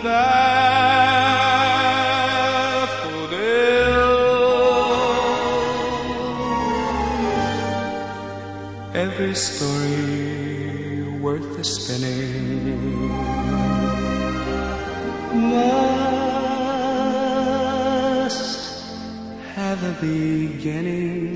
Every story worth the spinning must have a beginning.